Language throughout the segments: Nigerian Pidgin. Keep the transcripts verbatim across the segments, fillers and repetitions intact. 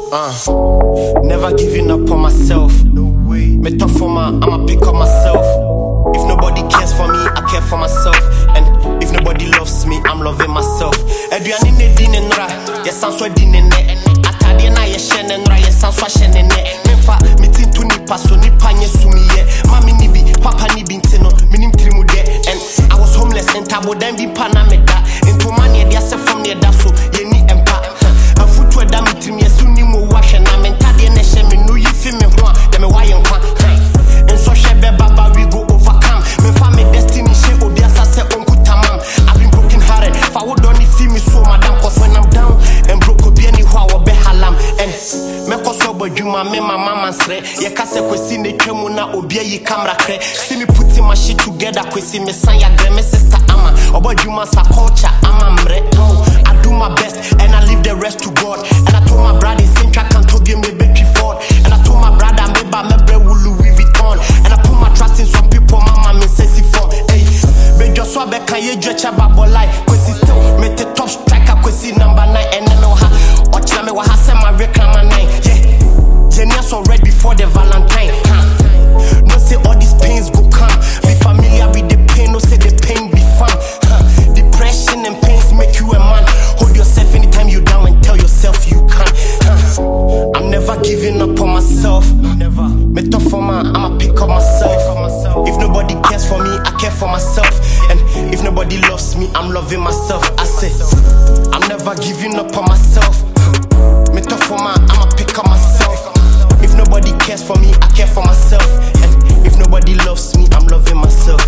Uh, never giving up on myself. No way. Me tough for my, I'ma pick up myself. If nobody cares for me, I care for myself. And if nobody loves me, I'm loving myself. Eduani ne di ne nra, yes I'm so di ne ne. Atade na ye she ne nra, yes I'm so she ne ne. Mefa me tintu nipa so nipa nye sumi ye. Mami ni bi, papa ni bi ntino, minim trimu de. And I was homeless, and tabo dem bi pana me da. Into money, they say from near da so ye ni empa. And foot we da me trim ye suni mo wash and I'm entade ne she me no you feel me ho, dem me why en kwa. And so she be baba we go overcome. Me fa me destiny she obi asa se onku tamam. I've been broken hearted, fa wo don't see me so madam, cause when I'm down and broke obi any ho I be halam. And me cause so badwuma me my mama sre. Ye ka se kwesi ne twemu na obi ayi camera kre. See me putting my shit together, kwesi me san ya gre me sister ama. Obadwuma sa culture ama mre. I do my best and I leave the rest to God. And I told my brother same track and to give me battery Ford. And I told my brother me ba me bre Louis Vuitton. And I put my trust in some people, mama me say si for. Hey, be just so be can you judge about life? Kwesi still me the top striker, kwesi number nine. And I know how watch me wa ha say my reclam nine. Yeah, genius already before the Valentine. Huh? No say all these pains go come. Be familiar with the pain, no say the pain be fun. Huh? Depression and pains make you a man. Hold yourself anytime you down and tell yourself you can. Huh? I'm never giving up on myself. Never. Me tough for my, I'ma pick up myself. If nobody cares for me, I care for myself. And if nobody loves me, I'm loving myself. I say, I'm never giving up on myself. Me tough for my, I'ma pick up myself. If nobody cares for me, I care for myself. And if nobody loves me, I'm loving myself.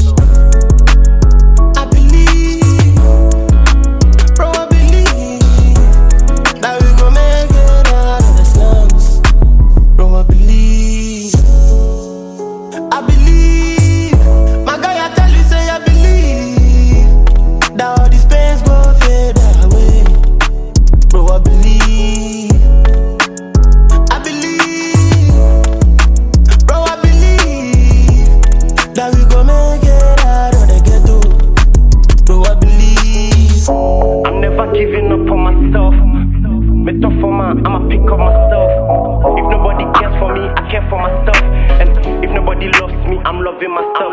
I believe, bro, I believe that we gon' make it out of the slums. Bro, I believe, I believe. My guy, I tell you, say I believe that all these pains gon' fade away. Bro, I believe, I believe. Bro, I believe that we gon' make it out of the ghetto. Bro, I believe. I'm never giving up on myself. Me tough for my, I'ma pick up myself. If nobody cares for me, I care for myself. And if nobody loves me, I'm loving myself.